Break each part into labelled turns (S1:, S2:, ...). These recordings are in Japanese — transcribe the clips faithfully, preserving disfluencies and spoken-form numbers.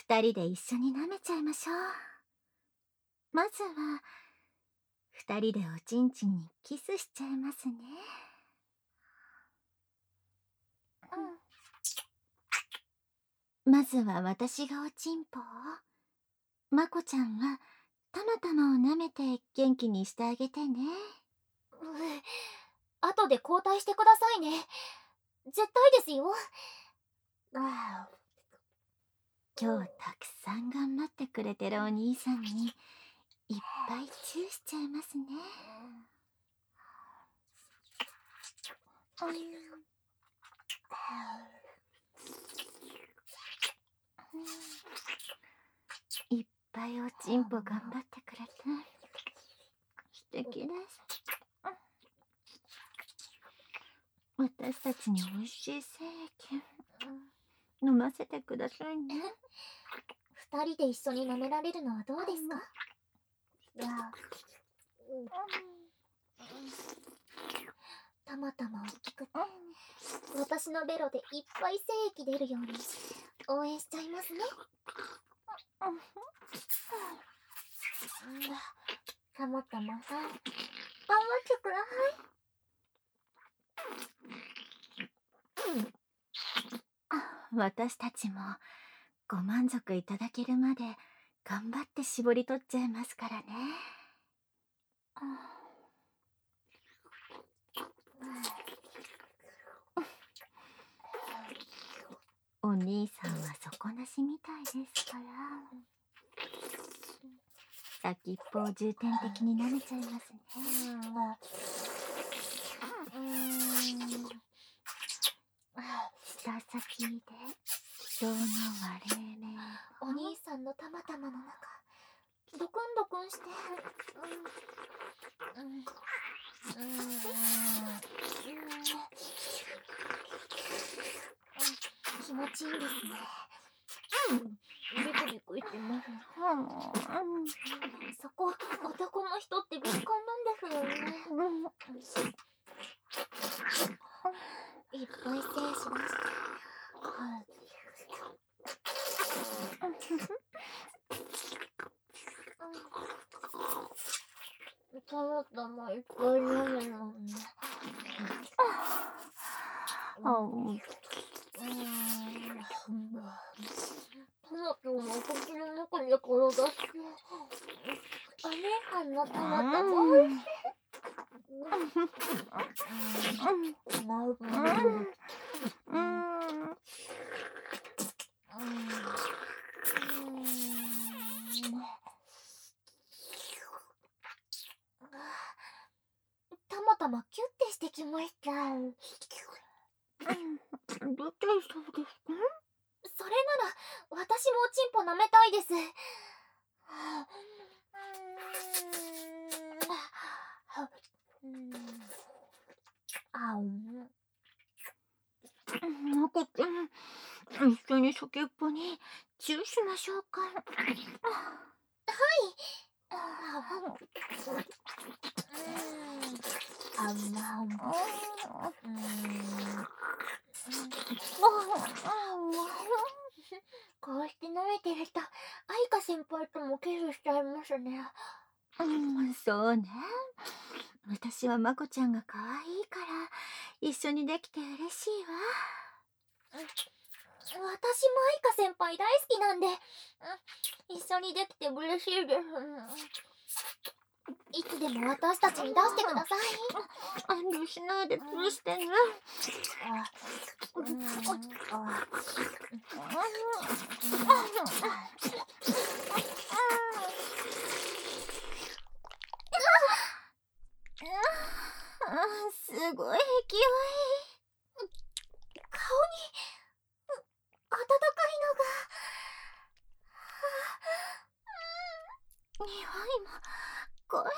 S1: 二人で一緒に舐めちゃいましょう。まずは二人でおちんちんにキスしちゃいますね。まずは私がおちんぽを、まこちゃんはたまたまを舐めて元気にしてあげてね。
S2: う後で交代してくださいね。絶対ですよ。
S1: 今日たくさん頑張ってくれてるお兄さんにいっぱいチューしちゃいますね。いっぱいおちんぽ頑張ってくれて素敵です。私たちにおいしい精液飲ませてくださいね。
S2: 二人で一緒に舐められるのはどうですか？たまたま大きくて私のベロでいっぱい精液出るように応援しちゃいますね。たまたまさん、頑張ってくだ
S1: さい。私たちもご満足いただけるまで頑張って絞り取っちゃいますからね。お兄さんは底なしみたいですから、先っぽを重点的に舐めちゃいますね。舌先で人の割れ目。
S2: お兄さんのたまたまの中ドクンドクンして気持ちいいですね。ビクビクしてます。そこ男の人って敏感なんですよね。いっぱい精子出してたまたまいっぱい飲めるのね。トマトも口の中で転がして、お姉さんのトマトもおいしい。たまたまキュッてしてきました。
S1: 出ちゃいそうですか？
S2: それなら私もおちんぽ舐めたいです。
S1: まこちゃん、一緒に先っぽにチューしましょうか。はい。
S2: あんまん。こうして舐めてると愛花先輩ともキスしちゃいますね。
S1: うん、そうね。私はまこちゃんが可愛いから一緒にできて嬉しいわ。
S2: 私も愛花先輩大好きなんで、一緒にできて嬉しいです。いつでも私たちに出してください。
S1: 遠慮しないで通してね。すごい勢い。
S2: 顔に温かいのが。
S1: 匂いも濃い。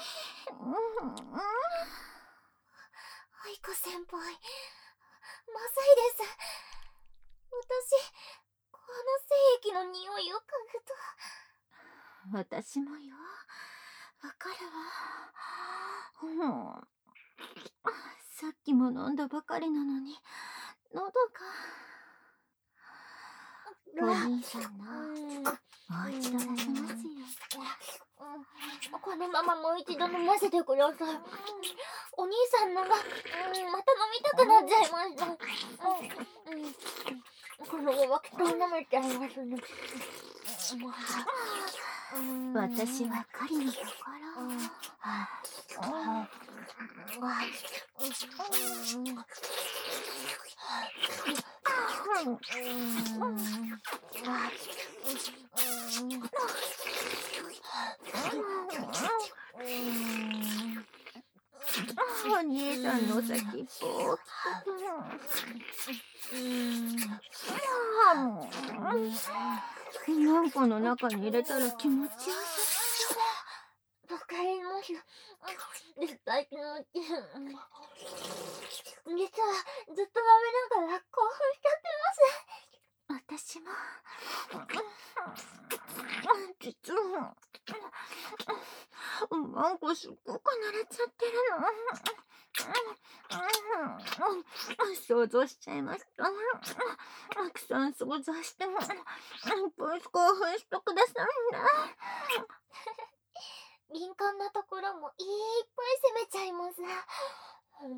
S2: 愛花先輩、まずいです。私、この精液の匂いを嗅
S1: ぐと。私もよ、わかるわ。さっきも飲んだばかりなのに喉が。お兄さんのもう一度出しますよ。
S2: うん、このままもう一度飲ませてください。お兄さんのが、うん、また飲みたくなっちゃいました。うんうん、このままきっと飲めちゃいますね。うん、
S1: 私は狩りのところ。
S2: うん
S1: お兄さんの先っぽをなんこの中に入れたら気持ちよさ
S2: わかります。で、最近のうち、実はずっと舐めながら興奮しちゃって
S1: そう。私も実はマンコすっごく慣れちゃってるの。想像しちゃいました。たくさん想像しても興奮してくださいね。
S2: 敏感なところもいっぱい攻めちゃいます。うん、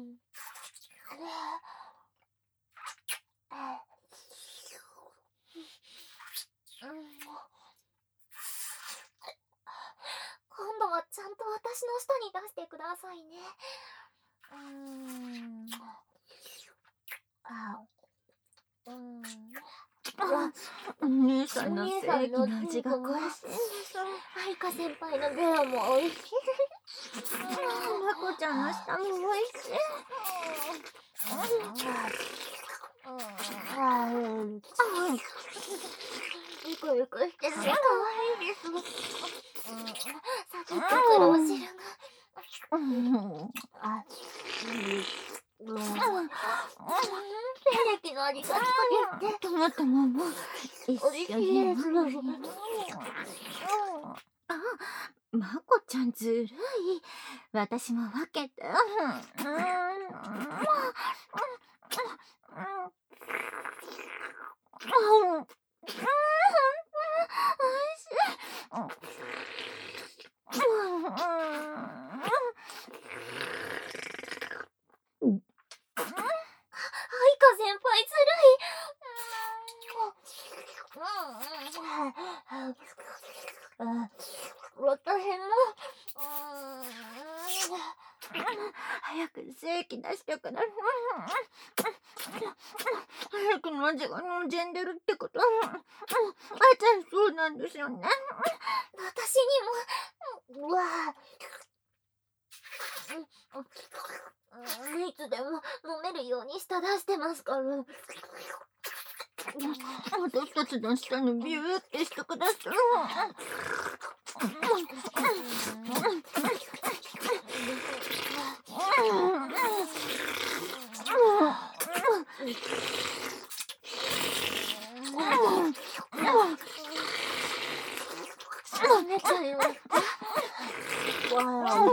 S2: 今度はちゃんと私の下に出してくださいね。うーん。あ、うん。
S1: お兄さんの正義の味が恋しいんです。
S2: 愛花先輩のベロも美味しい。
S1: まこちゃんの舌も美味しい。
S2: ゆくゆくしてて可愛いです。先っぽからお汁が。あ、うん。セレキの味がしかけて。
S1: トマトももう一緒に。あ、まこちゃんずるい。私も分けて。早く正気出してください。早くの味が望んでるってこと。あーちゃんそうなんですよね。
S2: 私にも、うわぁ。いつでも飲めるように舌出してますから。
S1: 私たちの下にビューってしてください。
S2: 寝ちゃいました。わあ。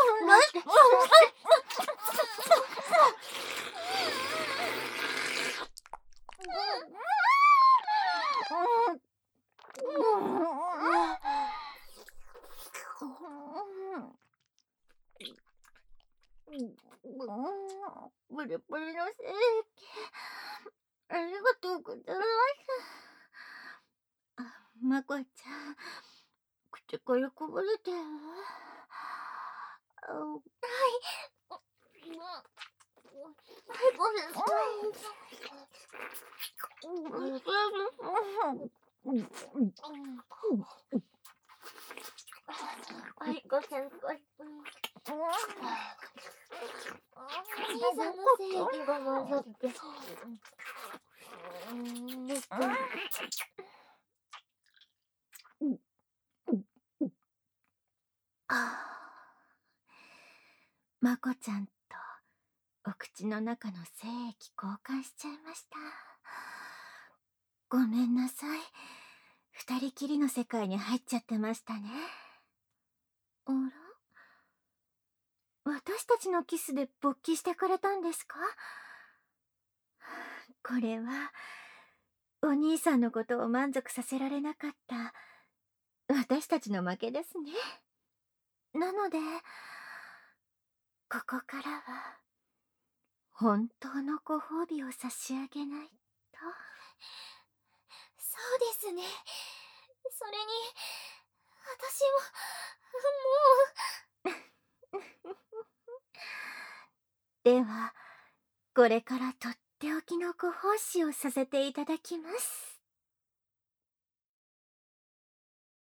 S1: プリプリの正義、ありがとうございます。あ、まこちゃん、口からこぼれてる。
S2: はい。はい、ごめんなさい。愛花先輩。お兄さんの正義が混ざって。
S1: まこちゃんとお口の中の精液交換しちゃいました。ごめんなさい。二人きりの世界に入っちゃってましたね。あら？私たちのキスで勃起してくれたんですか？これはお兄さんのことを満足させられなかった私たちの負けですね。なので、ここからは本当のご褒美を差し上げないと。
S2: そうですね。それに、私も、もう。
S1: では、これからとっておきのご奉仕をさせていただきます。